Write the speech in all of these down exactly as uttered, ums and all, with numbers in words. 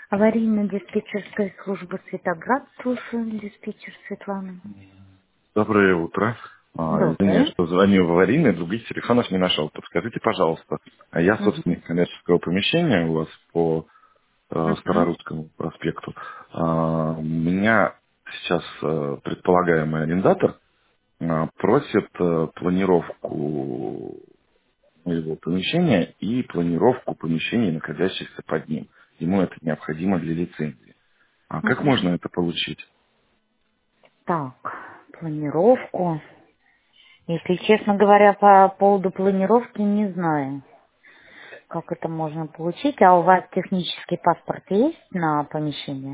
Аварийно-диспетчерская служба Светоград. Слушаю, диспетчер Светлана. Доброе утро. А, извиняюсь, Доброе. что звоню в аварийный, других телефонов не нашел. Подскажите, пожалуйста, а я Угу. собственник коммерческого помещения у вас по э, Угу. Старорусскому проспекту. А, меня сейчас э, предполагаемый арендатор э, просит э, планировку моего помещения и планировку помещений, находящихся под ним. Ему это необходимо для лицензии. А как Угу. можно это получить? Так, планировку. Если честно говоря, по поводу планировки не знаю, как это можно получить. А у вас технический паспорт есть на помещение?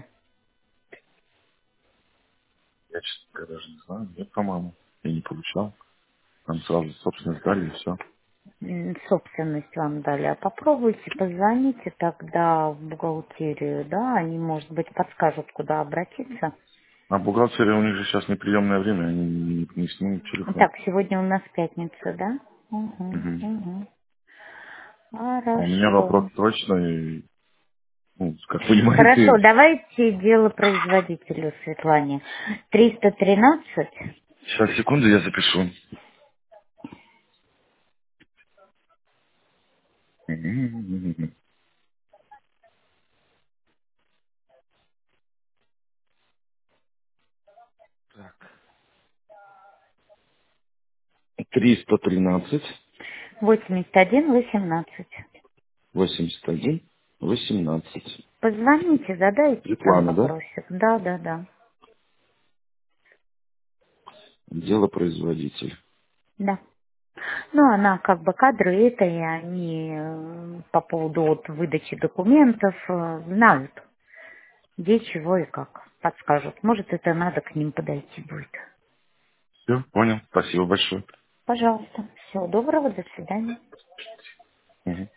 Я, честно говоря, даже не знаю. Нет, по-моему. Я не получал. Там сразу, собственно, сдали и все. М, Собственность вам дали. А попробуйте, позвоните тогда в бухгалтерию, да, они, может быть, подскажут, куда обратиться. А бухгалтерия у них же сейчас неприемное время, они не, не снимут телефон. Так, сегодня у нас пятница, да? Угу, Мгм. угу. А у меня вопрос Хорошо. срочный, ну, как понимаете. Хорошо, давайте дело производителю Светлане. Триста тринадцать. Сейчас, секунду, я запишу. Мгм. триста тринадцать восемьдесят один восемнадцать. восемьдесят один восемнадцать. Позвоните, задайте там Светлана, да? вопросик. Да, да, да. Делопроизводитель. Да. Ну, она как бы кадры это, и они э, по поводу вот выдачи документов э, знают, где, чего и как. Подскажут. Может, это надо к ним подойти будет. Все, понял. Спасибо большое. Пожалуйста. Всего доброго, до свидания. Мгм.